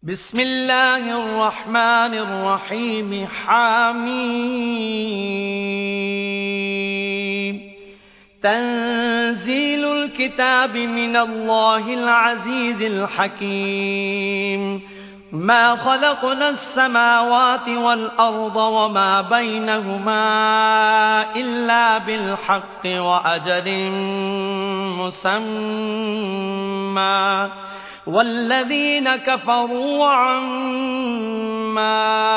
بسم الله الرحمن الرحيم حميم تنزيل الكتاب من الله العزيز الحكيم ما خلقنا السماوات والأرض وما بينهما إلا بالحق وأجل مسمى والذين كفروا عما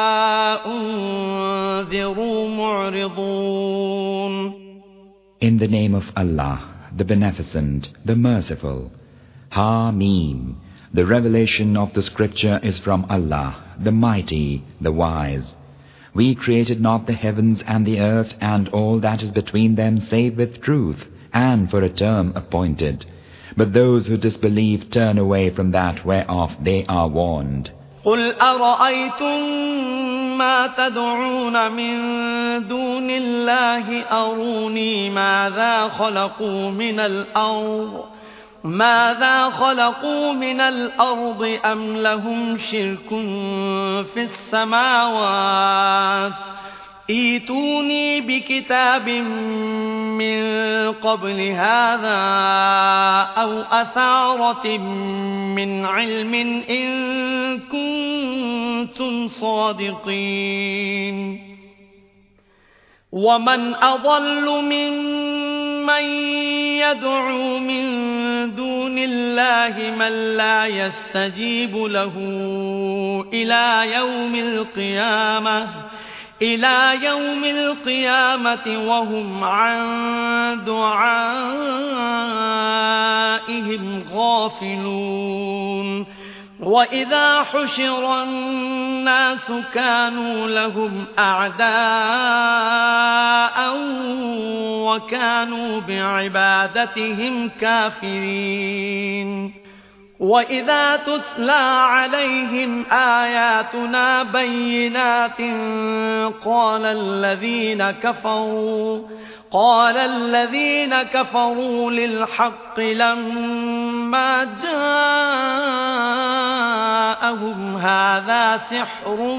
أنذروا معرضون. In the name of Allah, the Beneficent, the Merciful. Ha-Mim. The revelation of the scripture is from Allah, the Mighty, the Wise. We created not the heavens and the earth and all that is between them save with truth and for a term appointed. But those who disbelieve turn away from that whereof they are warned. قُلْ أَرَأَيْتُمْ مَا تَدْعُونَ مِن دُونِ اللَّهِ أَرُونِي مَاذَا خَلَقُوا مِنَ الْأَرْضِ أَمْ لَهُمْ شِرْكٌ فِي السَّمَاوَاتِ ايتوني بكتاب من قبل هذا أو أثارة من علم إن كنتم صادقين ومن أضل ممن يدعو من دون الله من لا يستجيب له إلى يوم القيامة وهم عن دعائهم غافلون وإذا حشر الناس كانوا لهم أعداء وكانوا بعبادتهم كافرين وَإِذَا تُتْلَى عَلَيْهِمْ آيَاتُنَا بَيِّنَاتٍ قَالَ الَّذِينَ كَفَرُوا لِلْحَقِّ لَمَّا جَاءَهُمْ هَذَا سِحْرٌ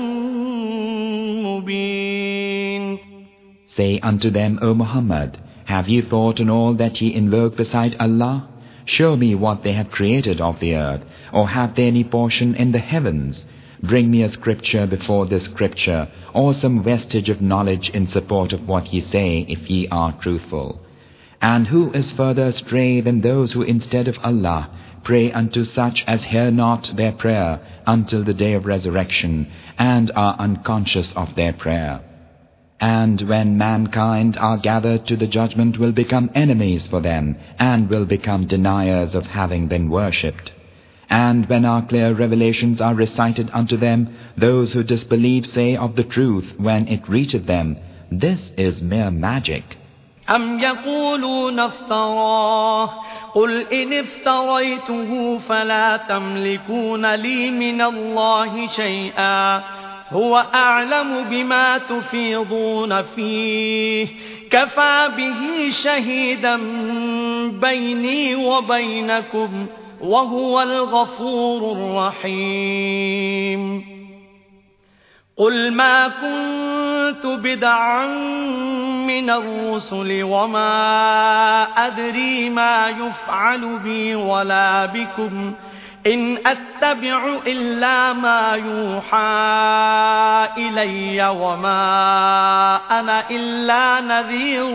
مُبِينٌ. Say unto them, O Muhammad, have ye thought on all that ye invoke beside Allah? Show me what they have created of the earth, or have they any portion in the heavens? Bring me a scripture before this scripture, or some vestige of knowledge in support of what ye say, if ye are truthful. And who is further astray than those who instead of Allah pray unto such as hear not their prayer until the day of resurrection, and are unconscious of their prayer? And when mankind are gathered to the judgment will become enemies for them, and will become deniers of having been worshipped. And when our clear revelations are recited unto them, those who disbelieve say of the truth when it reacheth them, this is mere magic. أَمْ يَقُولُونَ افْتَرَاهُ قُلْ إِنِ افْتَرَيْتُهُ فَلَا تَمْلِكُونَ لِي مِنَ اللَّهِ شَيْئًا هو أعلم بما تفيضون فيه كفى به شهيدا بيني وبينكم وهو الغفور الرحيم. قل ما كنت بدعا من الرسل وما أدري ما يفعل بي ولا بكم إن أتبع إلا ما يوحى إلي وما أنا إلا نذير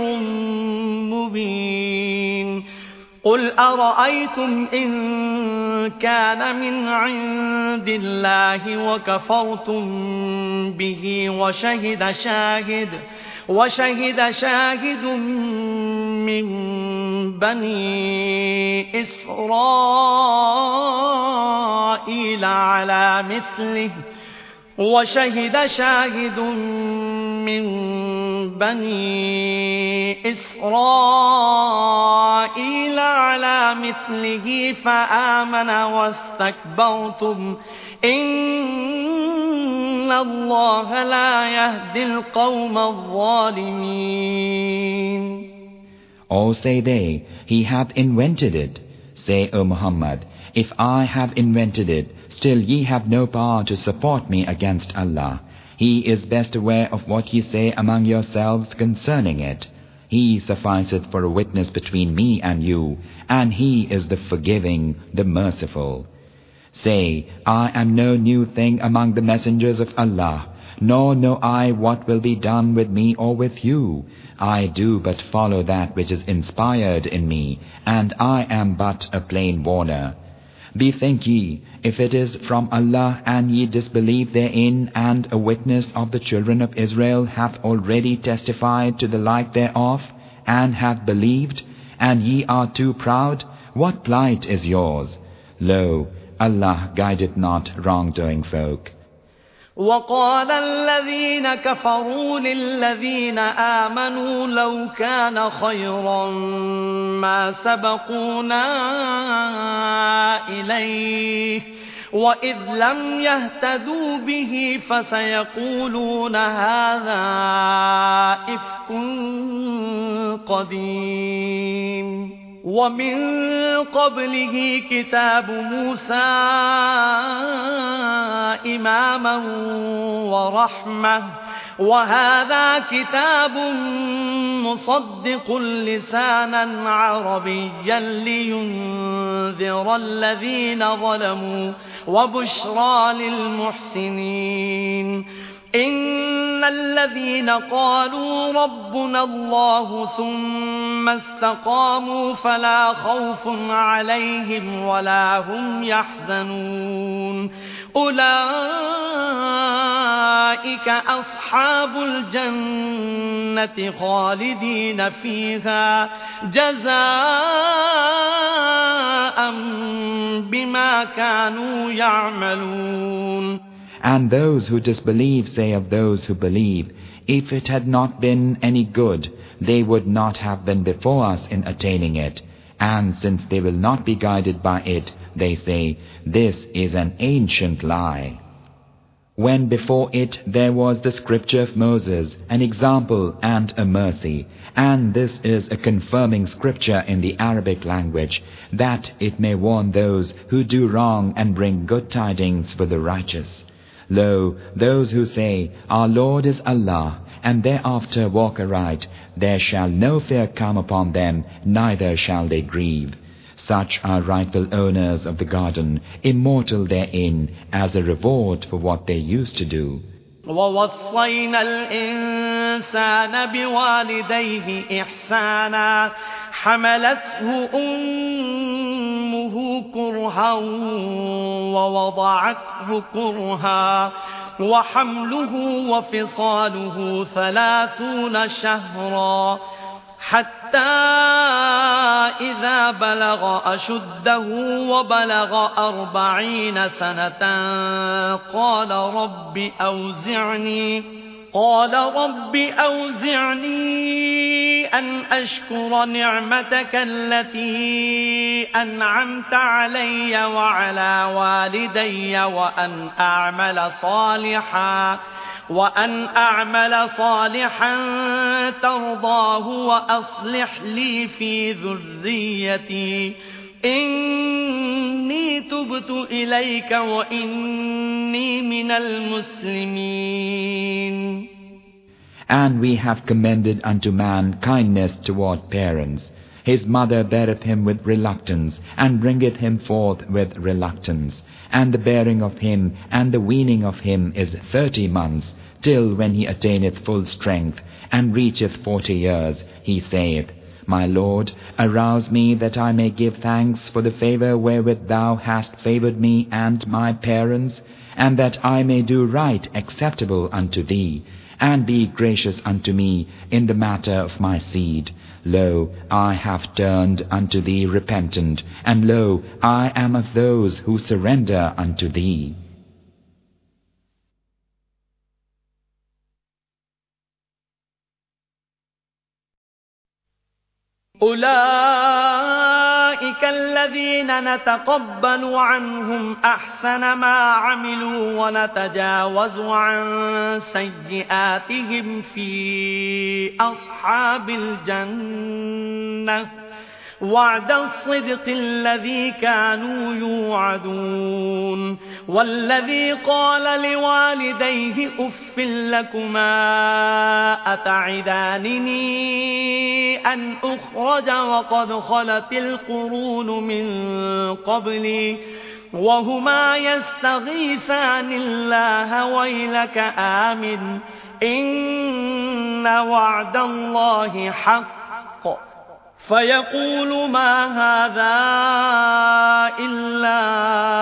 مبين. قل أرأيتم إن كان من عند الله وكفرتم به وشهد شاهد من بني إسرائيل على مثله فآمن واستكبرتم إن الله لا يهدي القوم الظالمين. Or say they, he hath invented it. Say, O Muhammad, If I have invented it, still ye have no power to support me against Allah. He is best aware of what ye say among yourselves concerning it. He sufficeth for a witness between me and you, and He is the forgiving, the merciful. Say, I am no new thing among the messengers of Allah, nor know I what will be done with me or with you. I do but follow that which is inspired in me, and I am but a plain warner. Bethink ye, if it is from Allah, and ye disbelieve therein, and a witness of the children of Israel hath already testified to the like thereof, and hath believed, and ye are too proud, what plight is yours? Lo, Allah guideth not wrongdoing folk. وقال الذين كفروا للذين آمنوا لو كان خيرا ما سبقونا إليه وإذ لم يهتدوا به فسيقولون هذا إفك قديم ومن قبله كتاب موسى إماما ورحمة وهذا كتاب مصدق لسانا عربيا لينذر الذين ظلموا وبشرى للمحسنين إن الذين قالوا ربنا الله ثم استقاموا فلا خوف عليهم ولا هم يحزنون أولئك أصحاب الجنة خالدين فيها جزاء بما كانوا يعملون. And those who disbelieve say of those who believe, if it had not been any good, they would not have been before us in attaining it. And since they will not be guided by it, they say, this is an ancient lie. When before it there was the scripture of Moses, an example and a mercy, and this is a confirming scripture in the Arabic language, that it may warn those who do wrong and bring good tidings for the righteous. Lo, those who say, Our Lord is Allah, and thereafter walk aright, there shall no fear come upon them, neither shall they grieve. Such are rightful owners of the garden, immortal therein, as a reward for what they used to do. ووصينا الإنسان بوالديه إحسانا حملته أمه كرها ووضعته كرها وحمله وفصاله 30 شهرا حتى إذا بلغ أشده وبلغ 40 سنة قال رب أوزعني أن أشكر نعمتك التي أنعمت علي وعلى والدي وأن أعمل صالحا ترضاه وأصلح لي في ذريتي إني تبت إليك وإني من المسلمين. And we have commended unto man kindness toward parents. His mother beareth him with reluctance, and bringeth him forth with reluctance. And the bearing of him and the weaning of him is 30 months, till when he attaineth full strength, and reacheth 40 years, he saith, My Lord, arouse me that I may give thanks for the favour wherewith thou hast favoured me and my parents, and that I may do right acceptable unto thee, and be gracious unto me in the matter of my seed. Lo, I have turned unto thee repentant, and lo, I am of those who surrender unto thee. أولئك الذين نتقبل عنهم أحسن ما عملوا ونتجاوز عن سيئاتهم في أصحاب الجنة وعد الصدق الذي كانوا يوعدون والذي قال لوالديه أف لكما أتعدانني أن أخرج وقد خلت القرون من قبلي وهما يستغيثان الله ويلك آمن إن وعد الله حق فيقول ما هذا إلا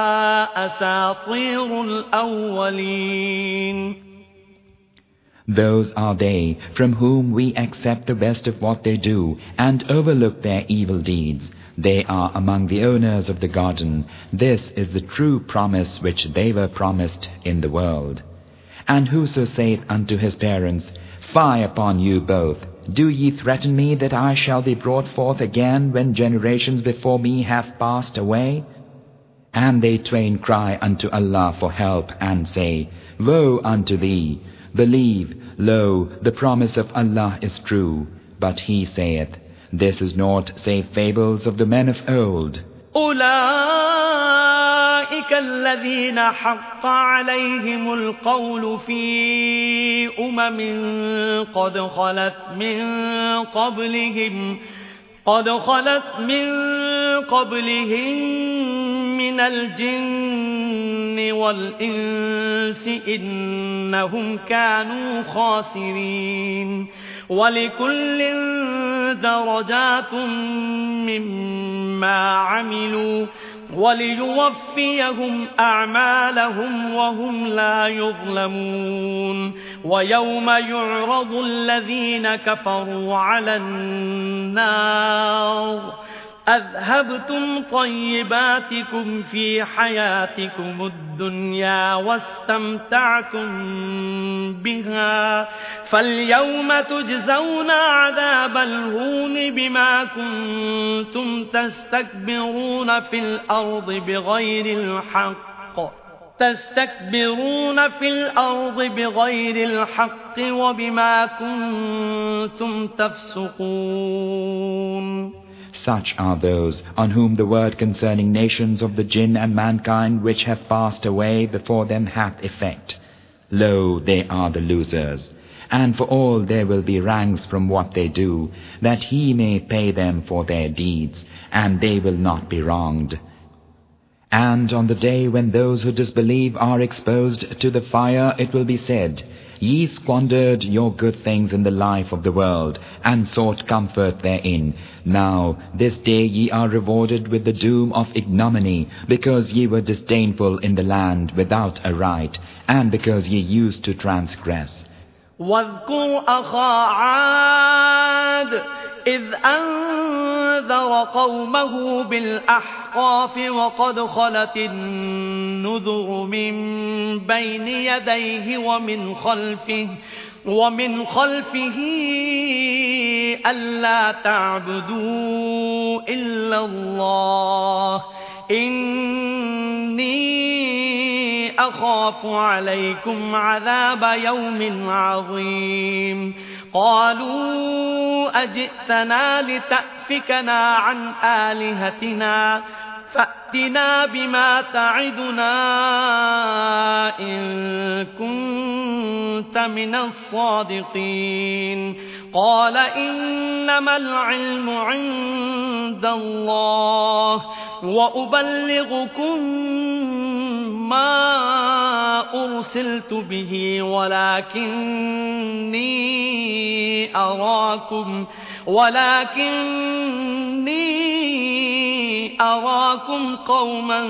أساطير الأولين. Those are they from whom we accept the best of what they do and overlook their evil deeds. They are among the owners of the garden. This is the true promise which they were promised in the world. And whoso saith unto his parents, Fie upon you both! Do ye threaten me that I shall be brought forth again when generations before me have passed away? And they twain cry unto Allah for help and say, Woe unto thee! Believe, lo, the promise of Allah is true. But he saith, This is naught save fables of the men of old. أولئك الذين حق عليهم القول في قد خلت من قبلهم من الجن والإنس إنهم كانوا خاسرين ولكل درجات مما عملوا وليوفيهم أعمالهم وهم لا يظلمون ويوم يعرض الذين كفروا على النار أذهبتم طيباتكم في حياتكم الدنيا واستمتعتم بها فاليوم تجزون عذاب الهون بما كنتم تستكبرون في الأرض بغير الحق وبما كنتم تفسقون. Such are those on whom the word concerning nations of the jinn and mankind which have passed away before them hath effect. Lo, they are the losers. And for all there will be ranks from what they do, that he may pay them for their deeds, and they will not be wronged. And on the day when those who disbelieve are exposed to the fire, it will be said, Ye squandered your good things in the life of the world, and sought comfort therein. Now this day ye are rewarded with the doom of ignominy, because ye were disdainful in the land without a right, and because ye used to transgress. واذكر أخا عاد إذ أنذر قومه بالأحقاف وقد خلت النذر من بين يديه ومن خلفه ألا تعبدوا إلا الله إني أخاف عليكم عذاب يوم عظيم قالوا أجئتنا لتأفكنا عن آلهتنا فأتنا بما تعدنا إن كنت من الصادقين قال إنما العلم عند الله وأبلغكم ما أرسلت به ولكني أراكم قوما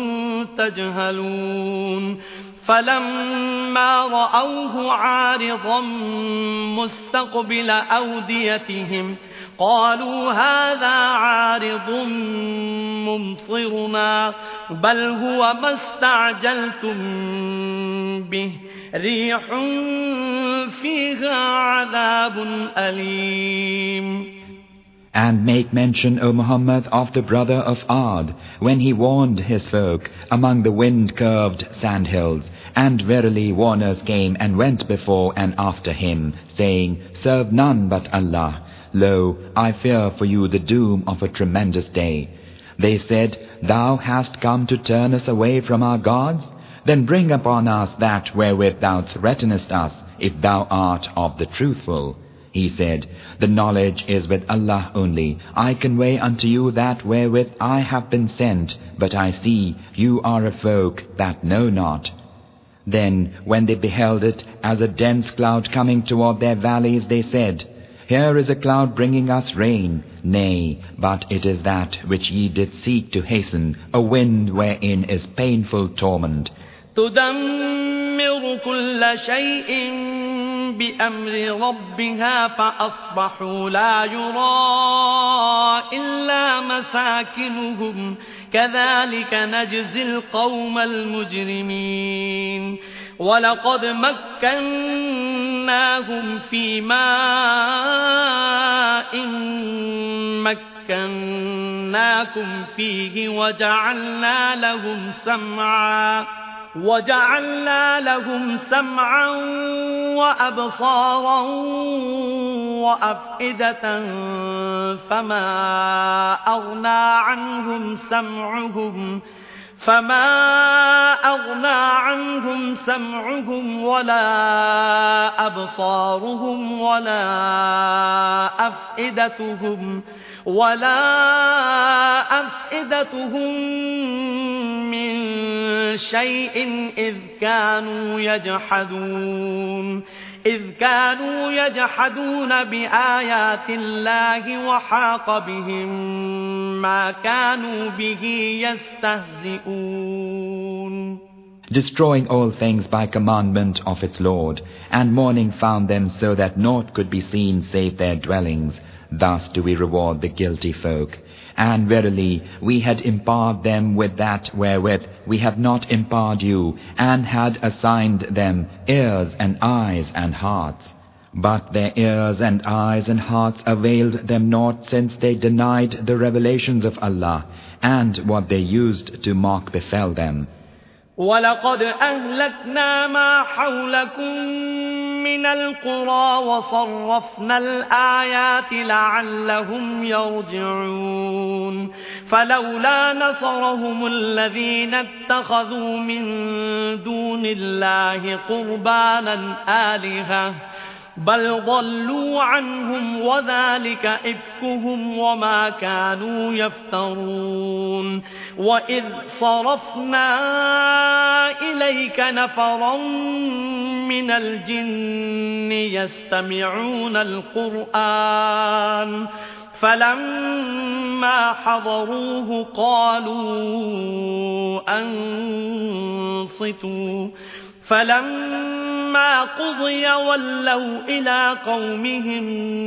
تجهلون فلما رأوه عارضا مستقبل أوديتهم قالوا هذا عارض ممطرنا بل هو ما استعجلتم به ريح فيها عذاب أليم. And make mention, O Muhammad, of the brother of Ad, when he warned his folk among the wind-curved sandhills. And verily warners came and went before and after him, saying, Serve none but Allah. Lo, I fear for you the doom of a tremendous day. They said, Thou hast come to turn us away from our gods? Then bring upon us that wherewith thou threatenest us, if thou art of the truthful. He said, The knowledge is with Allah only. I convey unto you that wherewith I have been sent, but I see you are a folk that know not. Then, when they beheld it as a dense cloud coming toward their valleys, they said, Here is a cloud bringing us rain. Nay, but it is that which ye did seek to hasten, a wind wherein is painful torment. تدمر كل شيء بأمر ربها فأصبحوا لا يرى إلا مساكنهم كذلك نجزي القوم المجرمين ولقد مكناهم في ماء مكناكم فيه وجعلنا لهم سمعا وأبصارا وأفئدة فما أغنى عنهم سمعهم ولا أبصارهم ولا أفئدتهم من شيء إذ كانوا يجحدون بآيات الله وحاق بهم ما كانوا به يستهزئون. Destroying all things by commandment of its Lord, and morning found them so that naught could be seen save their dwellings. Thus do we reward the guilty folk. And verily, we had empowered them with that wherewith we had not empowered you, and had assigned them ears and eyes and hearts. But their ears and eyes and hearts availed them naught, since they denied the revelations of Allah, and what they used to mock befell them. وَلَقَدْ أَهْلَكْنَا مَا حَوْلَكُمْ مِنَ الْقُرَى وَصَرَّفْنَا الْآيَاتِ لَعَلَّهُمْ يَرْجِعُونَ فَلَوْلَا نَصَرَهُمُ الَّذِينَ اتَّخَذُوا مِن دُونِ اللَّهِ قُرْبَانًا آلِهَةً بل ضلوا عنهم وذلك إفكهم وما كانوا يفترون وإذ صرفنا إليك نفرا من الجن يستمعون القرآن فلما حضروه قالوا أنصتوا فلما قضي ولوا إلى قومهم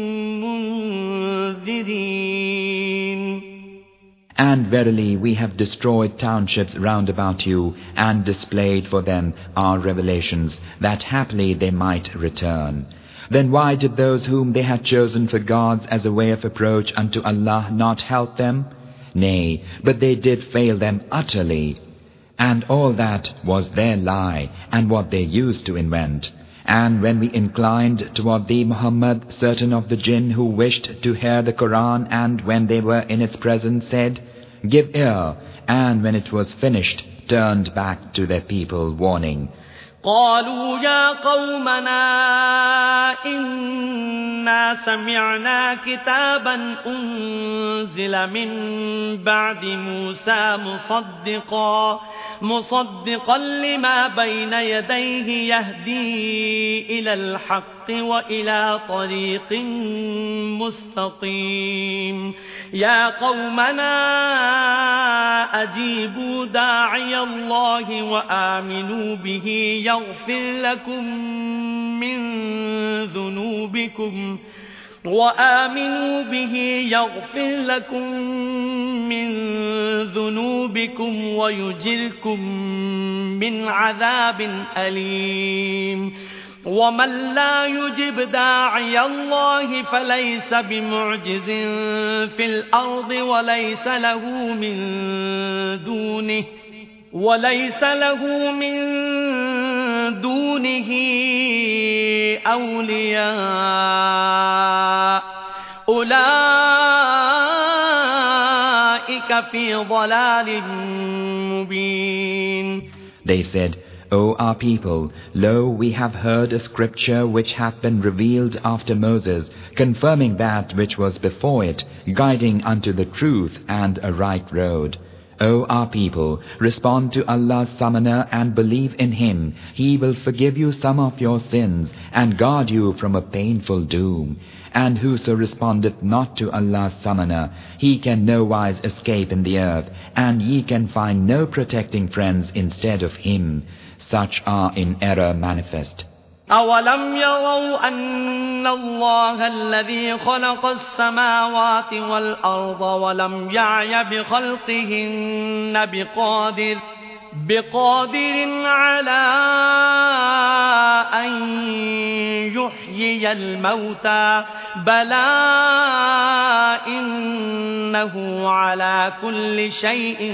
منذرين. And verily we have destroyed townships round about you, and displayed for them our revelations, that haply they might return. Then why did those whom they had chosen for gods as a way of approach unto Allah not help them? Nay, but they did fail them utterly. And all that was their lie, and what they used to invent. And when we inclined toward thee, Muhammad, certain of the jinn who wished to hear the Quran, and when they were in its presence said, Give ear, and when it was finished, turned back to their people, warning. قالوا يا قومنا إنا سمعنا كتابا أنزل من بعد موسى مصدقا لما بين يديه يهدي إلى الحق وإلى طريق مستقيم يا قومنا أجيبوا داعي الله وآمنوا به يغفر لكم من ذنوبكم ويجركم من عذاب أليم ومن لا يجب داعي الله فليس بمعجز في الأرض وليس له من دونه أولياء أولئك في ضلال مبين. They said, O our people, lo, we have heard a scripture which hath been revealed after Moses, confirming that which was before it, guiding unto the truth and a right road. O our people, respond to Allah's summoner and believe in Him. He will forgive you some of your sins and guard you from a painful doom. And whoso respondeth not to Allah's summoner, he can no wise escape in the earth, and ye can find no protecting friends instead of Him. Such are in error manifest. أَوَلَمْ يَرَوْا أَنَّ اللَّهَ الَّذِي خَلَقَ السَّمَاوَاتِ وَالْأَرْضَ وَلَمْ يَعْيَ بِخَلْقِهِنَّ بقادر على أن يحيي الموتى بلى إنه على كل شيء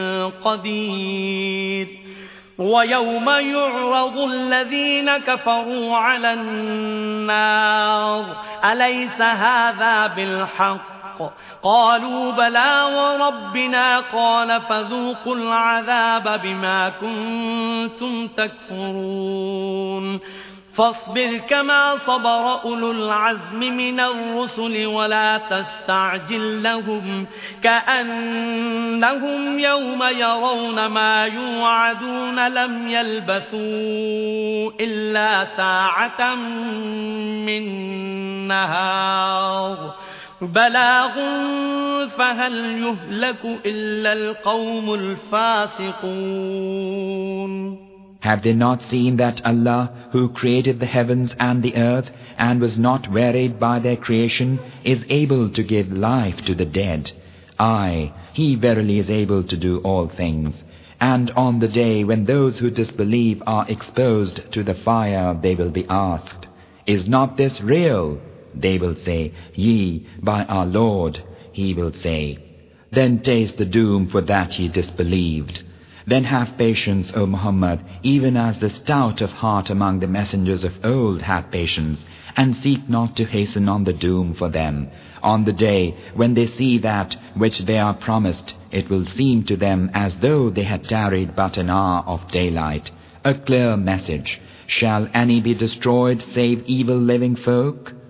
قدير. ويوم يعرض الذين كفروا على النار أليس هذا بالحق قالوا بلى وربنا قال فذوقوا العذاب بما كنتم تكفرون. فاصبر كما صبر أولو العزم من الرسل ولا تستعجل لهم كأنهم يوم يرون ما يوعدون لم يلبثوا إلا ساعة من نهار بلاغ فهل يهلك إلا القوم الفاسقون. Have they not seen that Allah, who created the heavens and the earth, and was not wearied by their creation, is able to give life to the dead? Aye, He verily is able to do all things. And on the day when those who disbelieve are exposed to the fire, they will be asked, Is not this real? They will say, Yea, by our Lord. He will say, Then taste the doom for that ye disbelieved. Then have patience, O Muhammad, even as the stout of heart among the messengers of old had patience, and seek not to hasten on the doom for them. On the day when they see that which they are promised, it will seem to them as though they had tarried but an hour of daylight. A clear message. Shall any be destroyed save evil living folk?